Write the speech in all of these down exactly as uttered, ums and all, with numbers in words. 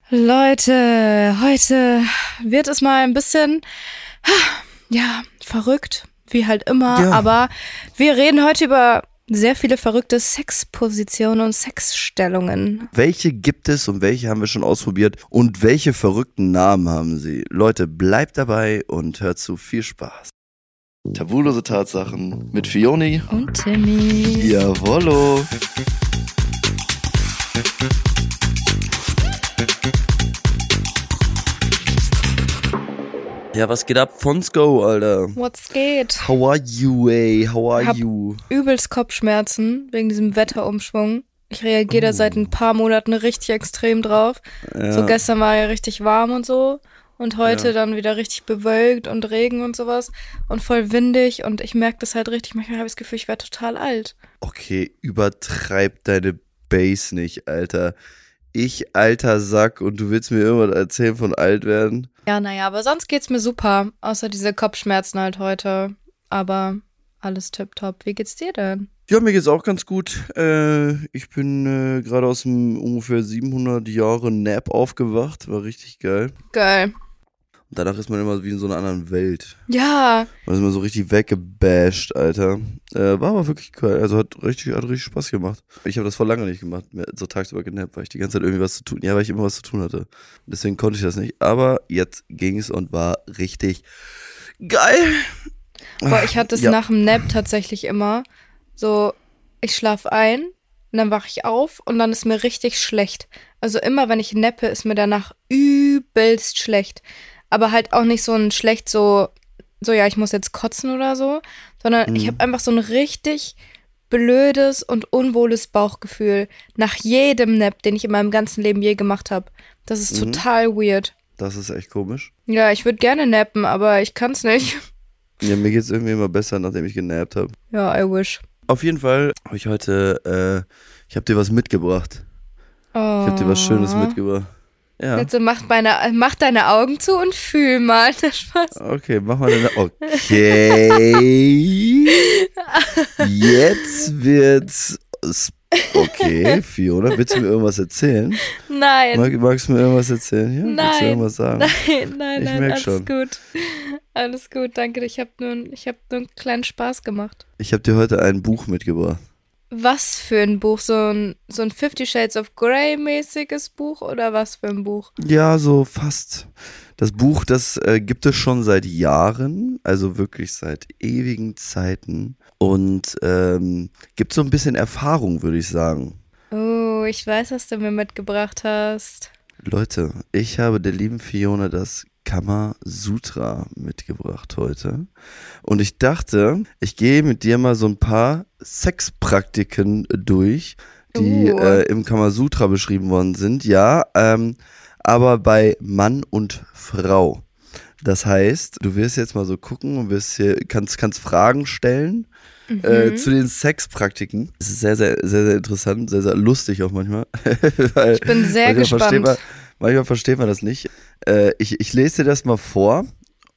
Leute, heute wird es mal ein bisschen, ja, verrückt, wie halt immer, Ja. aber wir reden heute über sehr viele verrückte Sexpositionen und Sexstellungen. Welche gibt es und welche haben wir schon ausprobiert und welche verrückten Namen haben sie? Leute, bleibt dabei und hört zu. Viel Spaß. Tabulose Tatsachen mit Fioni Und Timmy. Jawollo. Ja, was geht ab? Fonsco, Alter. What's geht? How are you, ey? How are Hab you? Übelst Kopfschmerzen wegen diesem Wetterumschwung. Ich reagiere da seit ein paar Monaten richtig extrem drauf. Ja. So gestern war ja richtig warm und so. Und heute Ja. dann wieder richtig bewölkt und Regen und sowas. Und voll windig. Und ich merke das halt richtig. Manchmal habe ich das Gefühl, ich werde total alt. Okay, übertreib deine Base nicht, Alter. Ich, alter Sack, und du willst mir irgendwas erzählen von alt werden? Ja, naja, aber sonst geht's mir super. Außer diese Kopfschmerzen halt heute. Aber alles tipptopp. Wie geht's dir denn? Ja, mir geht's auch ganz gut. Äh, ich bin äh, gerade aus dem ungefähr siebenhundert Jahre Nap aufgewacht. War richtig geil. Geil. Und danach ist man immer wie in so einer anderen Welt. Ja. Man ist immer so richtig weggebasht, Alter. Äh, war aber wirklich geil. Also hat richtig, hat richtig Spaß gemacht. Ich habe das vor lange nicht gemacht, mehr so tagsüber genappt, weil ich die ganze Zeit irgendwie was zu tun, ja, weil ich immer was zu tun hatte. Deswegen konnte ich das nicht. Aber jetzt ging's und war richtig geil. Boah, ich hatte es Ja. nach dem Nap tatsächlich immer. So, ich schlaf ein und dann wache ich auf und dann ist mir richtig schlecht. Also immer, wenn ich nappe, ist mir danach übelst schlecht. Aber halt auch nicht so ein schlecht so, so ja, ich muss jetzt kotzen oder so, sondern Mhm. ich habe einfach so ein richtig blödes und unwohles Bauchgefühl nach jedem Nap, den ich in meinem ganzen Leben je gemacht habe. Das ist Mhm. total weird. Das ist echt komisch. Ja, ich würde gerne nappen, aber ich kann's nicht. Ja, mir geht's irgendwie immer besser, nachdem ich genappt habe. Ja, I wish. Auf jeden Fall habe ich heute, äh, ich habe dir was mitgebracht. Oh. Ich habe dir was Schönes mitgebracht. Ja. Jetzt so mach, meine, mach deine Augen zu und fühl mal. Spaß. Okay, mach mal deine. Okay. Jetzt wird's. sp- Okay, Fiona, willst du mir irgendwas erzählen? Nein. Mag, magst du mir irgendwas erzählen? Ja, willst du Nein. irgendwas sagen? Nein, nein, Ich nein, merk alles schon. gut. Alles gut, danke. Ich habe nur, ich hab nur einen kleinen Spaß gemacht. Ich habe dir heute ein Buch mitgebracht. Was für ein Buch? So ein, so ein Fifty Shades of Grey mäßiges Buch oder was für ein Buch? Ja, so fast. Das Buch, das äh, gibt es schon seit Jahren, also wirklich seit ewigen Zeiten. Und ähm, gibt so ein bisschen Erfahrung, würde ich sagen. Oh, ich weiß, was du mir mitgebracht hast. Leute, ich habe der lieben Fiona das Kamasutra mitgebracht heute. Und ich dachte, ich gehe mit dir mal so ein paar Sexpraktiken durch, die Uh. äh, im Kamasutra beschrieben worden sind. Ja, ähm, aber bei Mann und Frau. Das heißt, du wirst jetzt mal so gucken und wirst hier, kannst, kannst Fragen stellen. Äh, Mhm. zu den Sexpraktiken. Es ist sehr, sehr, sehr, sehr interessant, sehr, sehr lustig auch manchmal. Weil Ich bin sehr manchmal versteht gespannt. man, manchmal versteht man das nicht. Äh, ich, ich lese dir das mal vor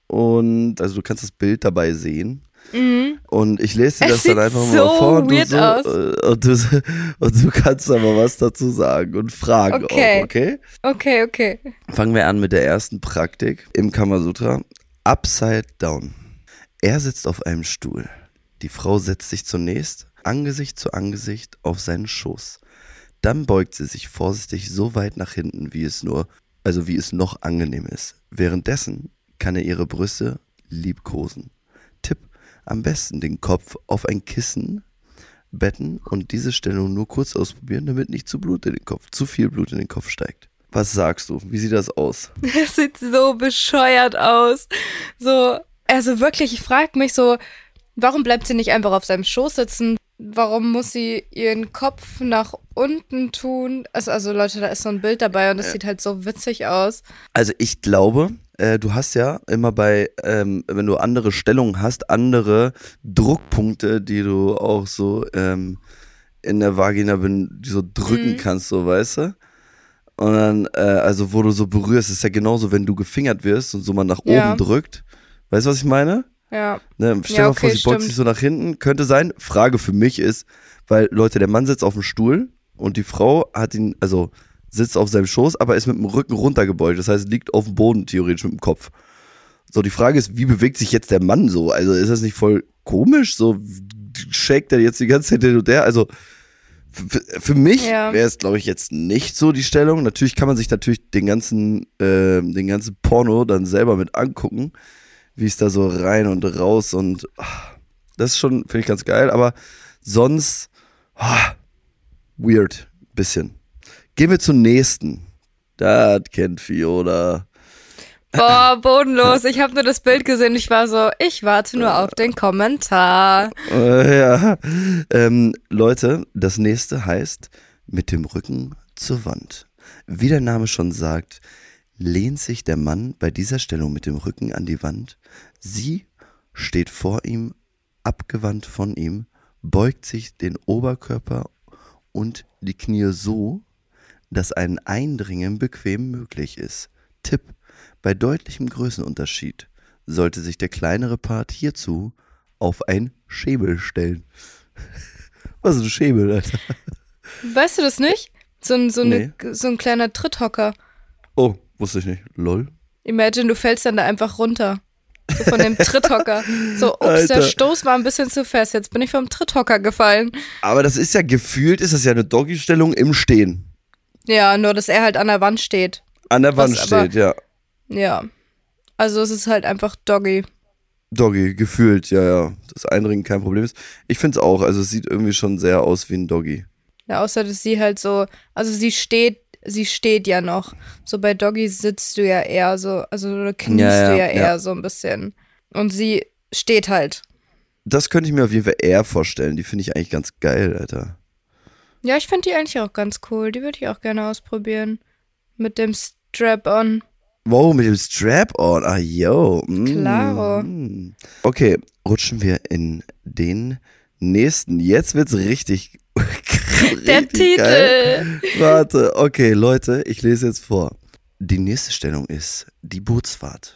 und also du kannst das Bild dabei sehen. Mhm. Und ich lese dir Es das dann sieht einfach so mal vor und du, weird so, aus. äh, und, du, und du kannst aber was dazu sagen und fragen Okay. auch, okay? Okay, okay. Fangen wir an mit der ersten Praktik im Kamasutra. Upside Down. Er sitzt auf einem Stuhl. Die Frau setzt sich zunächst Angesicht zu Angesicht auf seinen Schoß. Dann beugt sie sich vorsichtig so weit nach hinten, wie es nur, also wie es noch angenehm ist. Währenddessen kann er ihre Brüste liebkosen. Tipp: Am besten den Kopf auf ein Kissen betten und diese Stellung nur kurz ausprobieren, damit nicht zu Blut in den Kopf, zu viel Blut in den Kopf steigt. Was sagst du? Wie sieht das aus? Es sieht so bescheuert aus. So, also wirklich, ich frage mich so, warum bleibt sie nicht einfach auf seinem Schoß sitzen? Warum muss sie ihren Kopf nach unten tun? Also, also Leute, da ist so ein Bild dabei und das sieht halt so witzig aus. Also ich glaube, äh, du hast ja immer bei, ähm, wenn du andere Stellungen hast, andere Druckpunkte, die du auch so ähm, in der Vagina bin, die so drücken Mhm. kannst, so weißt du? Und dann, äh, also wo du so berührst, ist ja genauso, wenn du gefingert wirst und so mal nach Ja. oben drückt. Weißt du, was ich meine? Ja. Ne, stell Ja, mal okay, vor, sie beugt stimmt. sich so nach hinten. Könnte sein. Frage für mich ist, weil, Leute, der Mann sitzt auf dem Stuhl und die Frau hat ihn, also sitzt auf seinem Schoß, aber ist mit dem Rücken runtergebeugt. Das heißt, liegt auf dem Boden theoretisch mit dem Kopf. So, die Frage ist, wie bewegt sich jetzt der Mann so? Also ist das nicht voll komisch? So shakt er jetzt die ganze Zeit hin und her? Also für, für mich Ja. wäre es, glaube ich, jetzt nicht so die Stellung. Natürlich kann man sich natürlich den ganzen, äh, den ganzen Porno dann selber mit angucken, wie es da so rein und raus und ach, das ist schon, finde ich, ganz geil. Aber sonst ah, weird, bisschen. Gehen wir zum nächsten. Das kennt Fiona. Boah, bodenlos. Ich habe nur das Bild gesehen. Ich war so, ich warte nur auf den Kommentar. Äh, ja. Ähm, Leute, das nächste heißt mit dem Rücken zur Wand. Wie der Name schon sagt, lehnt sich der Mann bei dieser Stellung mit dem Rücken an die Wand. Sie steht vor ihm, abgewandt von ihm, beugt sich den Oberkörper und die Knie so, dass ein Eindringen bequem möglich ist. Tipp: Bei deutlichem Größenunterschied sollte sich der kleinere Part hierzu auf ein Schemel stellen. Was ist ein Schemel, Alter? Weißt du das nicht? So ein, so, eine, Nee. so ein kleiner Tritthocker. Oh, wusste ich nicht. Lol. Imagine, du fällst dann da einfach runter. So von dem Tritthocker. So, ups, Alter. der Stoß war ein bisschen zu fest. Jetzt bin ich vom Tritthocker gefallen. Aber das ist ja gefühlt, ist das ja eine Doggy-Stellung im Stehen. Ja, nur, dass er halt an der Wand steht. An der Wand Was aber- steht, ja. Ja. Also es ist halt einfach Doggy. Doggy, gefühlt, ja, ja. Das Einringen kein Problem ist. Ich finde es auch, also es sieht irgendwie schon sehr aus wie ein Doggy. Ja, außer dass sie halt so, also sie steht, sie steht ja noch. So bei Doggy sitzt du ja eher so, also du kniest Ja, ja, du ja ja. eher so ein bisschen. Und sie steht halt. Das könnte ich mir auf jeden Fall eher vorstellen. Die finde ich eigentlich ganz geil, Alter. Ja, ich finde die eigentlich auch ganz cool. Die würde ich auch gerne ausprobieren. Mit dem Strap-on. Wow, mit dem Strap-on. Ah, yo. Mm. Klaro. Okay, rutschen wir in den nächsten. Jetzt wird's richtig, Der richtig Titel. geil. Warte, okay, Leute, ich lese jetzt vor. Die nächste Stellung ist die Bootsfahrt.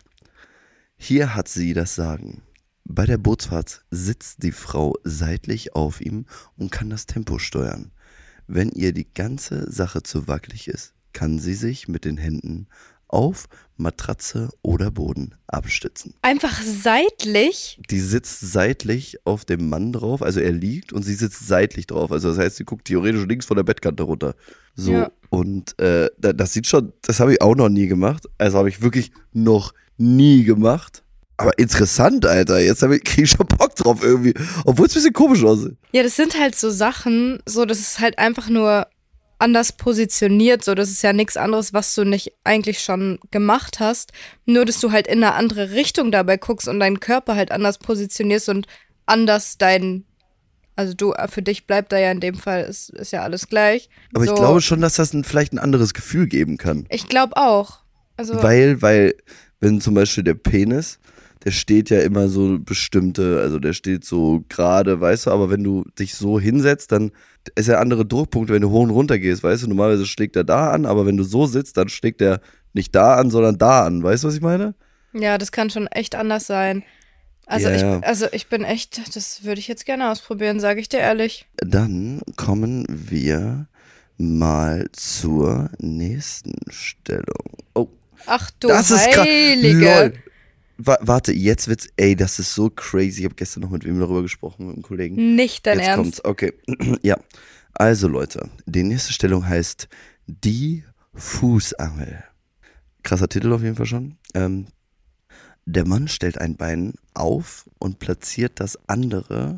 Hier hat sie das Sagen. Bei der Bootsfahrt sitzt die Frau seitlich auf ihm und kann das Tempo steuern. Wenn ihr die ganze Sache zu wackelig ist, kann sie sich mit den Händen auf Matratze oder Boden abstützen. Einfach seitlich. Die sitzt seitlich auf dem Mann drauf, also er liegt und sie sitzt seitlich drauf. Also das heißt, sie guckt theoretisch links von der Bettkante runter. So, Ja. und äh, da- das sieht schon, das habe ich auch noch nie gemacht. Also habe ich wirklich noch nie gemacht. Aber interessant, Alter. Jetzt habe ich, krieg ich schon Bock drauf irgendwie. Obwohl es ein bisschen komisch aussieht. Ja, das sind halt so Sachen, so das ist halt einfach nur anders positioniert, so das ist ja nichts anderes, was du nicht eigentlich schon gemacht hast, nur dass du halt in eine andere Richtung dabei guckst und deinen Körper halt anders positionierst und anders dein, also du, für dich bleibt da ja in dem Fall, ist, ist ja alles gleich. Aber so, ich glaube schon, dass das ein, vielleicht ein anderes Gefühl geben kann. Ich glaube auch. Also, Weil, weil, wenn zum Beispiel der Penis, der steht ja immer so bestimmte, also der steht so gerade, weißt du, aber wenn du dich so hinsetzt, dann ist ja andere Druckpunkte, wenn du hoch und runter gehst, weißt du, normalerweise schlägt er da an, aber wenn du so sitzt, dann schlägt er nicht da an, sondern da an, weißt du, was ich meine? ja, das kann schon echt anders sein. Also, Ja, ich, ja. also ich bin echt, das würde ich jetzt gerne ausprobieren, sage ich dir ehrlich. Dann kommen wir mal zur nächsten Stellung. Oh, Ach du das ist krass. Heilige. Lol. Wa- Warte, jetzt wird's, ey, das ist so crazy. Ich habe gestern noch mit wem darüber gesprochen, mit einem Kollegen. Nicht dein Jetzt Ernst. kommt's, okay. Ja, also Leute, die nächste Stellung heißt die Fußangel. Krasser Titel auf jeden Fall schon. Ähm, der Mann stellt ein Bein auf und platziert das andere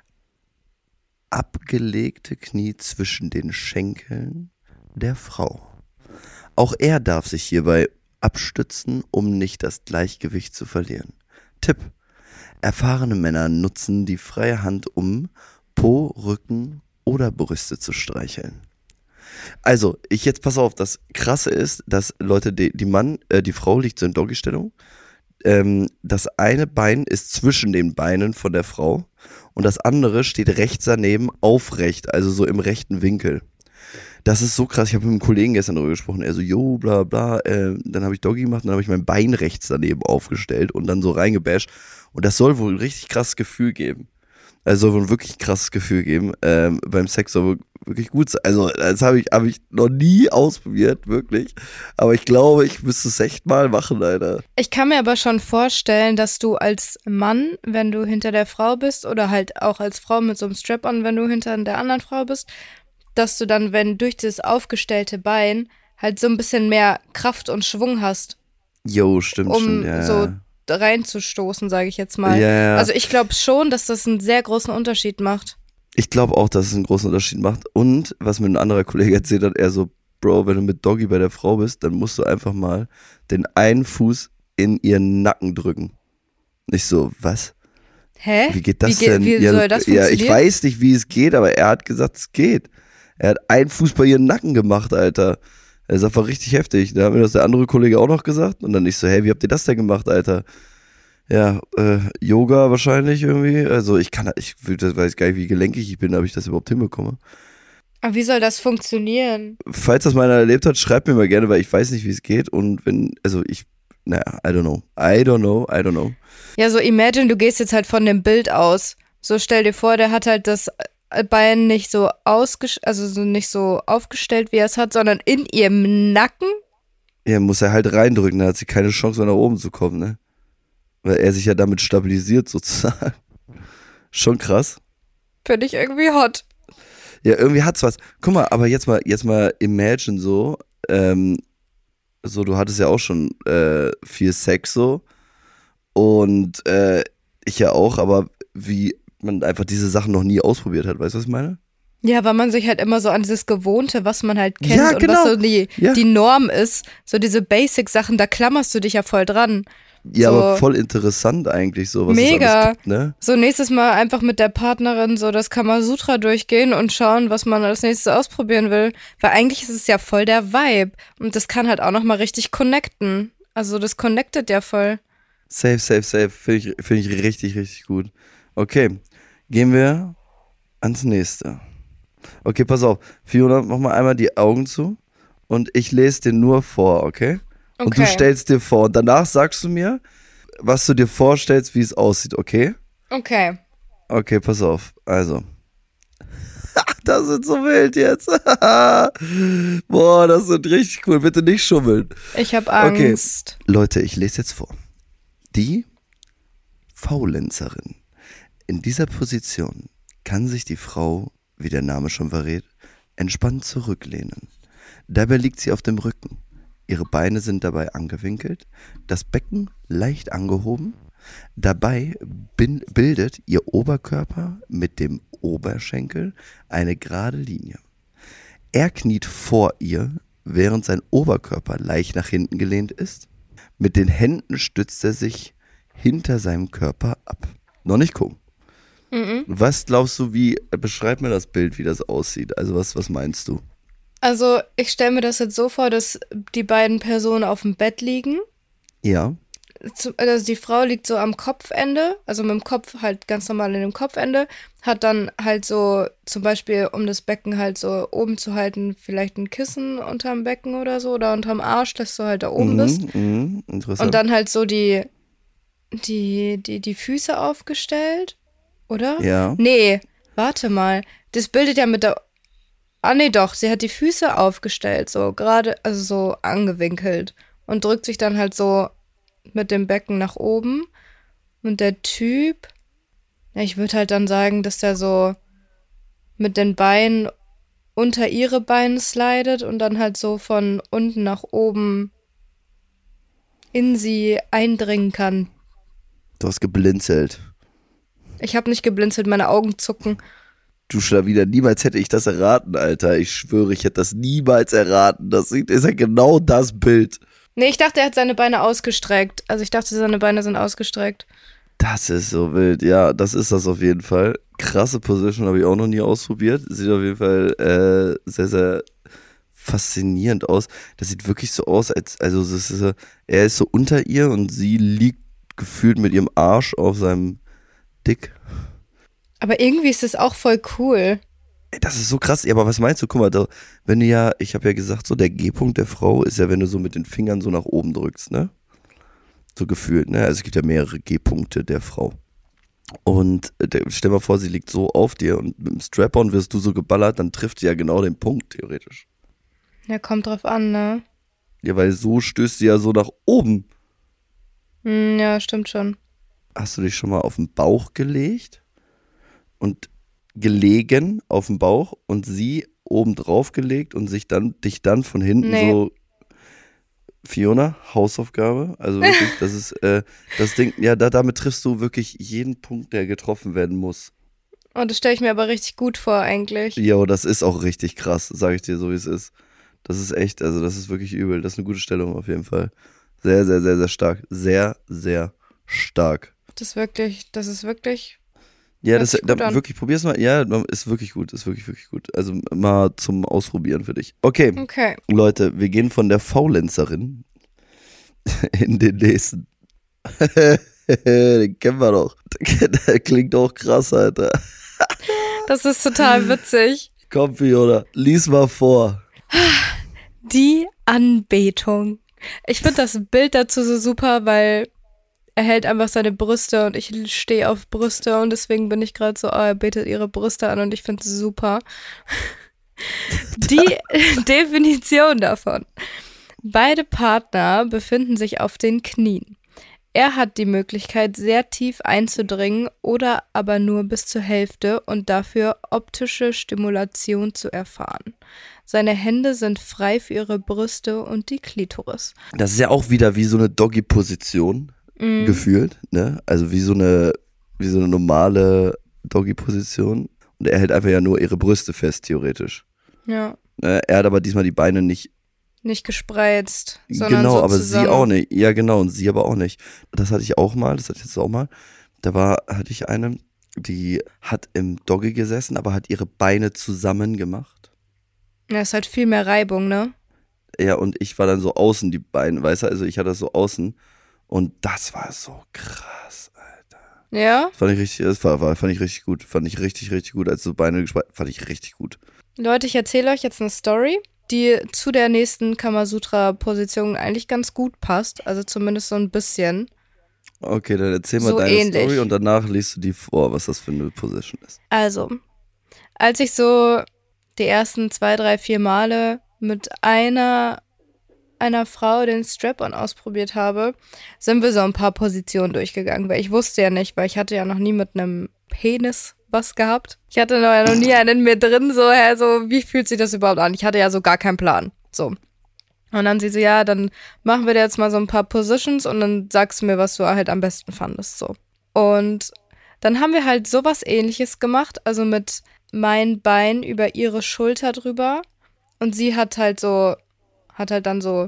abgelegte Knie zwischen den Schenkeln der Frau. Auch er darf sich hierbei abstützen, um nicht das Gleichgewicht zu verlieren. Tipp: Erfahrene Männer nutzen die freie Hand, um Po, Rücken oder Brüste zu streicheln. Also, ich jetzt pass auf, das Krasse ist, dass Leute, die, die Mann, äh, die Frau liegt so in Doggy-Stellung. Ähm, das eine Bein ist zwischen den Beinen von der Frau und das andere steht rechts daneben aufrecht, also so im rechten Winkel. Das ist so krass. Ich habe mit einem Kollegen gestern darüber gesprochen. Er so, jo, bla bla. Äh, dann habe ich Doggy gemacht und dann habe ich mein Bein rechts daneben aufgestellt und dann so reingebasht. Und das soll wohl ein richtig krasses Gefühl geben. Also soll wirklich ein krasses Gefühl geben. Ähm, beim Sex soll wirklich gut sein. Also das habe ich, hab ich noch nie ausprobiert, wirklich. Aber ich glaube, ich müsste es echt mal machen, Alter. Ich kann mir aber schon vorstellen, dass du als Mann, wenn du hinter der Frau bist, oder halt auch als Frau mit so einem Strap-on, wenn du hinter der anderen Frau bist, dass du dann, wenn durch das aufgestellte Bein halt so ein bisschen mehr Kraft und Schwung hast, Jo, stimmt, um stimmt, ja. so reinzustoßen, sage ich jetzt mal. Ja, ja. Also ich glaube schon, dass das einen sehr großen Unterschied macht. Ich glaube auch, dass es einen großen Unterschied macht. Und was mir ein anderer Kollege erzählt hat, er so, Bro, wenn du mit Doggy bei der Frau bist, dann musst du einfach mal den einen Fuß in ihren Nacken drücken. Ich so, was? Hä? Wie geht das wie ge- denn? Wie ja, soll das ja, funktionieren? ich weiß nicht, wie es geht, aber er hat gesagt, es geht. Er hat einen Fuß bei ihren Nacken gemacht, Alter. Das ist einfach richtig heftig. Da hat mir das der andere Kollege auch noch gesagt. Und dann ich so, hey, wie habt ihr das denn gemacht, Alter? Ja, äh, Yoga wahrscheinlich irgendwie. Also ich kann, ich weiß gar nicht, wie gelenkig ich bin, ob ich das überhaupt hinbekomme. Aber wie soll das funktionieren? Falls das mal einer erlebt hat, schreibt mir mal gerne, weil ich weiß nicht, wie es geht. Und wenn, also ich, naja, I don't know. I don't know, I don't know. Ja, so imagine, du gehst jetzt halt von dem Bild aus. So stell dir vor, der hat halt das Bein nicht so ausgestellt, also so nicht so aufgestellt, wie er es hat, sondern in ihrem Nacken. Ja, muss er halt reindrücken, da hat sie keine Chance, mehr nach oben zu kommen, ne? Weil er sich ja damit stabilisiert, sozusagen. Schon krass. Finde ich irgendwie hot. Ja, irgendwie hat's was. Guck mal, aber jetzt mal, jetzt mal imagine so, ähm, so, du hattest ja auch schon äh, viel Sex so und äh, ich ja auch, aber wie man einfach diese Sachen noch nie ausprobiert hat, weißt du, was ich meine? Ja, weil man sich halt immer so an dieses Gewohnte, was man halt kennt Ja, und genau. was so die, Ja. die Norm ist, so diese Basic-Sachen, da klammerst du dich ja voll dran. Ja, So. aber voll interessant eigentlich so, was es Mega. alles gibt, ne? So nächstes Mal einfach mit der Partnerin so das Kamasutra durchgehen und schauen, was man als nächstes ausprobieren will. Weil eigentlich ist es ja voll der Vibe. Und das kann halt auch nochmal richtig connecten. Also das connectet ja voll. Safe, safe, safe. Finde ich, find ich richtig, richtig gut. Okay, gehen wir ans nächste. Okay, pass auf. Fiona, mach mal einmal die Augen zu und ich lese dir nur vor, okay? Und Okay. du stellst dir vor und danach sagst du mir, was du dir vorstellst, wie es aussieht, okay? Okay. Okay, pass auf. Also. Das ist so wild jetzt. Boah, das ist richtig cool. Bitte nicht schummeln. Ich habe Okay. Angst. Leute, ich lese jetzt vor. Die Faulenzerin. In dieser Position kann sich die Frau, wie der Name schon verrät, entspannt zurücklehnen. Dabei liegt sie auf dem Rücken. Ihre Beine sind dabei angewinkelt, das Becken leicht angehoben. Dabei bin- bildet ihr Oberkörper mit dem Oberschenkel eine gerade Linie. Er kniet vor ihr, während sein Oberkörper leicht nach hinten gelehnt ist. Mit den Händen stützt er sich hinter seinem Körper ab. Noch nicht gucken. Mhm. Was glaubst du, wie, beschreib mir das Bild, wie das aussieht. Also was, was meinst du? Also ich stelle mir das jetzt so vor, dass die beiden Personen auf dem Bett liegen. Ja, Zu- Also die Frau liegt so am Kopfende, also mit dem Kopf halt ganz normal in dem Kopfende, hat dann halt so zum Beispiel, um das Becken halt so oben zu halten, vielleicht ein Kissen unterm Becken oder so oder unterm Arsch, dass du halt da oben bist. mhm, interessant. Und dann halt so die, die, die, die Füße aufgestellt, oder? Ja. Nee, warte mal. Das bildet ja mit der. Ah, nee, doch. Sie hat die Füße aufgestellt, so gerade, also so angewinkelt. Und drückt sich dann halt so mit dem Becken nach oben. Und der Typ, ja, ich würde halt dann sagen, dass der so mit den Beinen unter ihre Beine slidet und dann halt so von unten nach oben in sie eindringen kann. Du hast geblinzelt. Ich habe nicht geblinzelt, meine Augen zucken. Du Schlawiner, niemals hätte ich das erraten, Alter. Ich schwöre, ich hätte das niemals erraten. Das ist ja genau das Bild. Nee, ich dachte, er hat seine Beine ausgestreckt. Also ich dachte, seine Beine sind ausgestreckt. Das ist so wild. Ja, das ist das auf jeden Fall. Krasse Position habe ich auch noch nie ausprobiert. Sieht auf jeden Fall äh, sehr, sehr faszinierend aus. Das sieht wirklich so aus, als, also das ist, so- er ist so unter ihr und sie liegt gefühlt mit ihrem Arsch auf seinem Dick. Aber irgendwie ist das auch voll cool. Ey, das ist so krass. Ja, aber was meinst du? Guck mal, da, wenn du ja, ich habe ja gesagt, so der G-Punkt der Frau ist ja, wenn du so mit den Fingern so nach oben drückst, ne? So gefühlt, ne? Also es gibt ja mehrere G-Punkte der Frau. Und äh, stell mal vor, sie liegt so auf dir und mit dem Strap-on wirst du so geballert, dann trifft sie ja genau den Punkt, theoretisch. Ja, kommt drauf an, ne? Ja, weil so stößt sie ja so nach oben. Hm, ja, stimmt schon. Hast du dich schon mal auf den Bauch gelegt und gelegen auf den Bauch und sie oben drauf gelegt und sich dann dich dann von hinten Nee. so Fiona, Hausaufgabe, also wirklich, das ist äh, das Ding, ja, da, damit triffst du wirklich jeden Punkt, der getroffen werden muss. Und das stelle ich mir aber richtig gut vor eigentlich. Jo, das ist auch richtig krass, sage ich dir so, wie es ist. Das ist echt, also das ist wirklich übel, das ist eine gute Stellung auf jeden Fall. Sehr, sehr, sehr, sehr stark, sehr, sehr stark. Das ist wirklich, das ist wirklich. Ja, Hört das sich gut da, an. wirklich, probier's mal. Ja, ist wirklich gut, ist wirklich, wirklich gut. Also mal zum Ausprobieren für dich. Okay, Okay. Leute, wir gehen von der Faulenzerin in den nächsten. Den kennen wir doch. Der klingt auch krass, Alter. Das ist total witzig. Komm, Fiona, lies mal vor. Die Anbetung. Ich finde das Bild dazu so super, weil er hält einfach seine Brüste und ich stehe auf Brüste und deswegen bin ich gerade so, oh, er betet ihre Brüste an und ich finde es super. Die Definition davon. Beide Partner befinden sich auf den Knien. Er hat die Möglichkeit, sehr tief einzudringen oder aber nur bis zur Hälfte und dafür optische Stimulation zu erfahren. Seine Hände sind frei für ihre Brüste und die Klitoris. Das ist ja auch wieder wie so eine Doggy-Position Mhm. gefühlt, ne? Also wie so eine, wie so eine normale Doggy-Position. Und er hält einfach ja nur ihre Brüste fest, theoretisch. Ja, Ne? Er hat aber diesmal die Beine nicht. nicht gespreizt, sondern Genau, so aber zusammen. sie auch nicht. Ja, genau, und sie aber auch nicht. Das hatte ich auch mal, das hatte ich jetzt auch mal. Da war, hatte ich eine, die hat im Doggy gesessen, aber hat ihre Beine zusammen gemacht. Ja, ist halt viel mehr Reibung, ne? Ja, und ich war dann so außen die Beine, weißt du, also ich hatte das so außen und das war so krass, Alter. Ja? Das fand ich richtig, das war, war, fand ich richtig gut, fand ich richtig, richtig gut, als so Beine gespreizt, fand ich richtig gut. Leute, ich erzähle euch jetzt eine Story, die zu der nächsten Kamasutra-Position eigentlich ganz gut passt. Also zumindest so ein bisschen. Okay, dann erzähl mal So deine ähnlich. Story und danach liest du die vor, was das für eine Position ist. Also, als ich so die ersten zwei, drei, vier Male mit einer, einer Frau den Strap-on ausprobiert habe, sind wir so ein paar Positionen durchgegangen, weil ich wusste ja nicht, weil ich hatte ja noch nie mit einem Penis was gehabt. Ich hatte noch, noch nie einen in mir drin, so, hä, so, wie fühlt sich das überhaupt an? Ich hatte ja so gar keinen Plan, so. Und dann sie so, ja, dann machen wir dir jetzt mal so ein paar Positions und dann sagst du mir, was du halt am besten fandest, so. Und dann haben wir halt sowas Ähnliches gemacht, also mit mein Bein über ihre Schulter drüber und sie hat halt so, hat halt dann so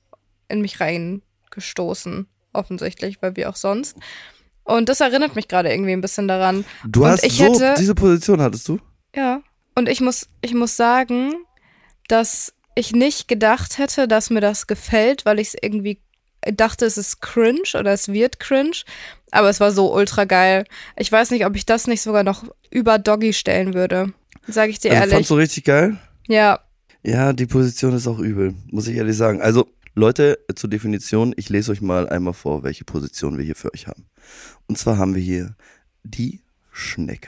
in mich reingestoßen, offensichtlich, weil wie auch sonst. Und das erinnert mich gerade irgendwie ein bisschen daran. Du Und hast ich so, hätte- diese Position hattest du? Ja. Und ich muss, ich muss sagen, dass ich nicht gedacht hätte, dass mir das gefällt, weil ich es irgendwie dachte, es ist cringe oder es wird cringe. Aber es war so ultra geil. Ich weiß nicht, ob ich das nicht sogar noch über Doggy stellen würde. Sag ich dir Also ehrlich. fandst du richtig geil? Ja. Ja, die Position ist auch übel, muss ich ehrlich sagen. Also, Leute, zur Definition, ich lese euch mal einmal vor, welche Position wir hier für euch haben. Und zwar haben wir hier die Schnecke.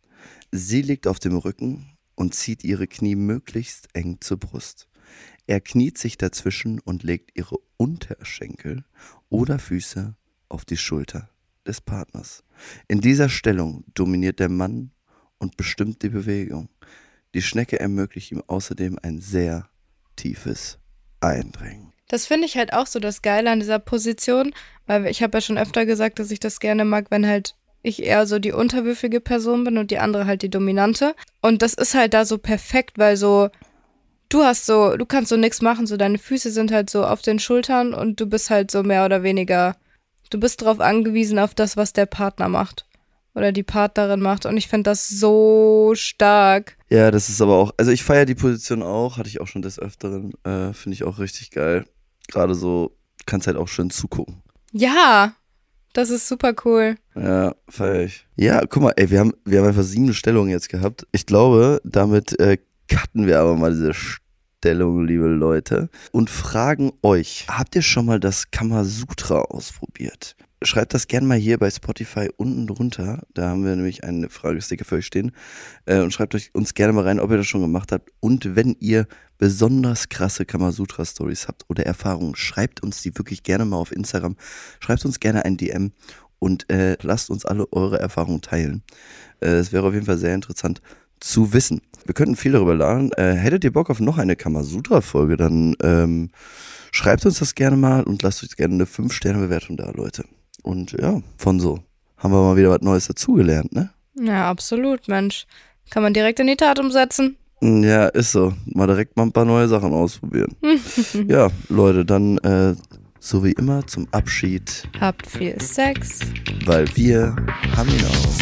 Sie liegt auf dem Rücken und zieht ihre Knie möglichst eng zur Brust. Er kniet sich dazwischen und legt ihre Unterschenkel oder Füße auf die Schulter des Partners. In dieser Stellung dominiert der Mann und bestimmt die Bewegung. Die Schnecke ermöglicht ihm außerdem ein sehr tiefes Eindringen. Das finde ich halt auch so das Geile an dieser Position, weil ich habe ja schon öfter gesagt, dass ich das gerne mag, wenn halt ich eher so die unterwürfige Person bin und die andere halt die dominante. Und das ist halt da so perfekt, weil so du hast so, du kannst so nichts machen, so deine Füße sind halt so auf den Schultern und du bist halt so mehr oder weniger, du bist drauf angewiesen auf das, was der Partner macht oder die Partnerin macht und ich finde das so stark. Ja, das ist aber auch, also ich feiere die Position auch, hatte ich auch schon des Öfteren, äh, finde ich auch richtig geil. Gerade so, kannst halt auch schön zugucken. Ja, das ist super cool. Ja, feier ich. Ja, guck mal, ey, wir haben, wir haben einfach sieben Stellungen jetzt gehabt. Ich glaube, damit äh, cutten wir aber mal diese Stellung, liebe Leute, und fragen euch, habt ihr schon mal das Kamasutra ausprobiert? schreibt das gerne mal hier bei Spotify unten drunter. Da haben wir nämlich einen Fragesticker für euch stehen. Äh, und schreibt euch uns gerne mal rein, ob ihr das schon gemacht habt. Und wenn ihr besonders krasse Kamasutra-Stories habt oder Erfahrungen, schreibt uns die wirklich gerne mal auf Instagram. Schreibt uns gerne ein D M und äh, lasst uns alle eure Erfahrungen teilen. Es äh, wäre auf jeden Fall sehr interessant zu wissen. Wir könnten viel darüber lernen. Äh, hättet ihr Bock auf noch eine Kamasutra-Folge, dann ähm, schreibt uns das gerne mal und lasst euch gerne eine fünf Sterne Bewertung da, Leute. Und ja, von so haben wir mal wieder was Neues dazugelernt, ne? Ja, absolut, Mensch. Kann man direkt in die Tat umsetzen. Ja, ist so. Mal direkt mal ein paar neue Sachen ausprobieren. Ja, Leute, dann äh, so wie immer zum Abschied. Habt viel Sex. Weil wir haben ihn auch.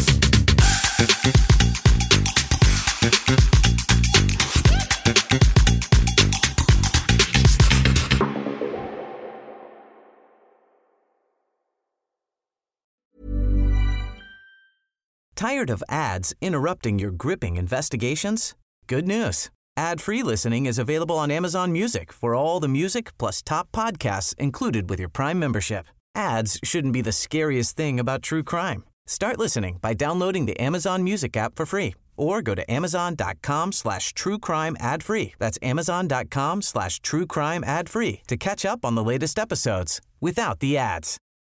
Tired of ads interrupting your gripping investigations? Good news. Ad-free listening is available on Amazon Music for all the music plus top podcasts included with your Prime membership. Ads shouldn't be the scariest thing about true crime. Start listening by downloading the Amazon Music app for free or go to amazon.com slash true crime ad free. That's amazon.com slash true crime ad free to catch up on the latest episodes without the ads.